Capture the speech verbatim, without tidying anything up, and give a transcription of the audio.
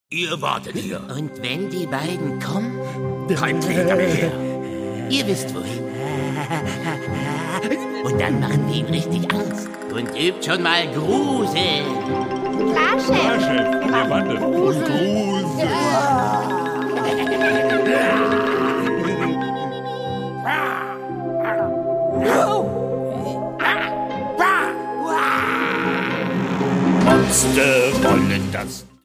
Ihr wartet hier. Und wenn die beiden kommen, Treibt sie hinter mir her. ihr wisst wohin. Und dann machen wir ihm richtig Angst. Und übt schon mal Grusel. Klar, Chef. Ja, Chef, wir wandeln. Und Grusel. Monster wollen das